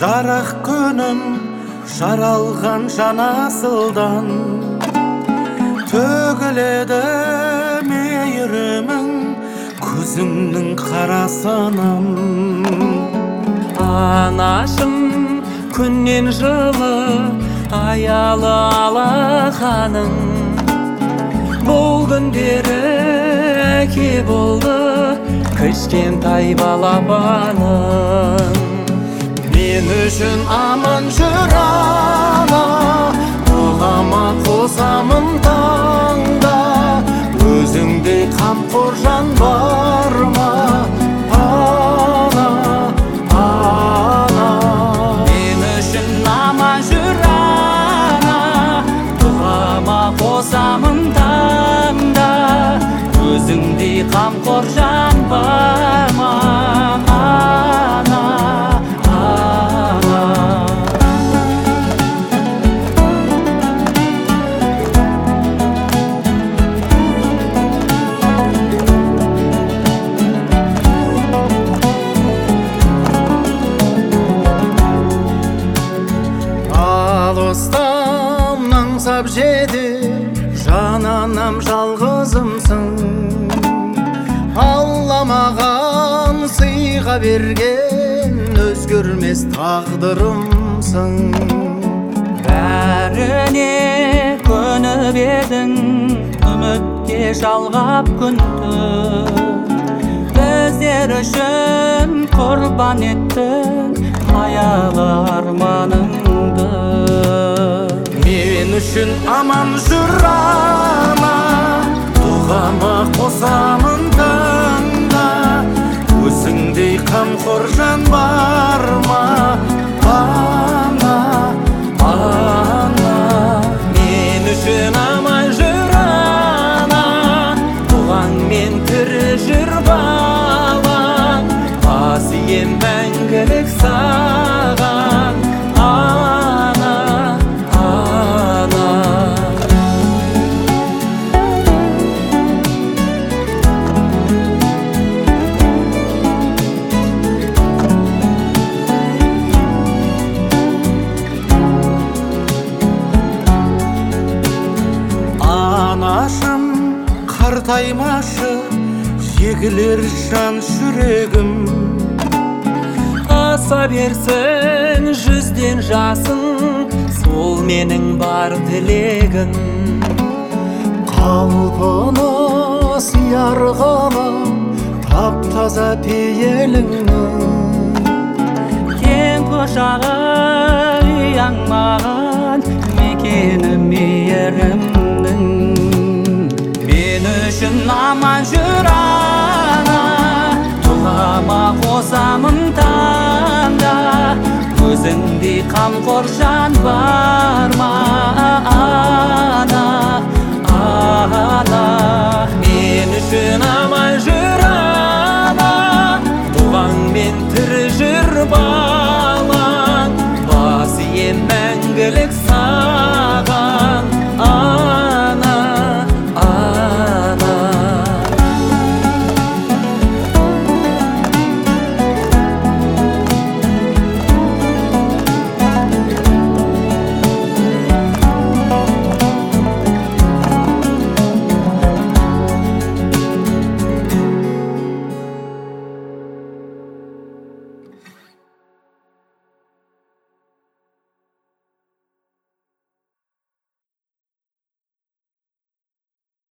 жарық күнім жаралған жанасылдан төгіледі мейірімің көзіңнің қарасынан. Анашым күннен жылы аялы алақаның, бұл күндері әке болды кішкентай балапаның. Мен үшін аман жүр ана, дұғама қосамын таңда, өзіңдей қамқор жан бар ма? Ана, ана. Мен үшін аман жүр ана, дұғама қосамын таңда, өзіңдей қамқор жан бар ма? Алыстан аңсап жеді жан анам жалғызымсың, Алла маған сыйға берген өзгермес тағдырымсың. Бәріне көніп едің, үмітке жалғап күнді, біздер үшін құрбан еттің аялы арманыңды. Мен үшін аман жүр ана, дұғама қосамын таңда, өзіңдей қамқор жан бар ма? Ана, ана. Мен үшін аман жүр ана, туғанмен тірі жүр балаң, қасием мәңгілік саған. Ана, ана. Анашым қартаймашы, егілер жан жүрегім. Аса берсін жүзден жасын, сол менің бар тілегім. Қалпына сиярғала тап-таза пейіліңнің, Кең құшағы ұяң маған, мекені мейірімнің. Мен үшін аман жүр ана, дұғама қосамын таңда, өзіңдей қамқор жан бар ма? Ана, ана. Мен үшін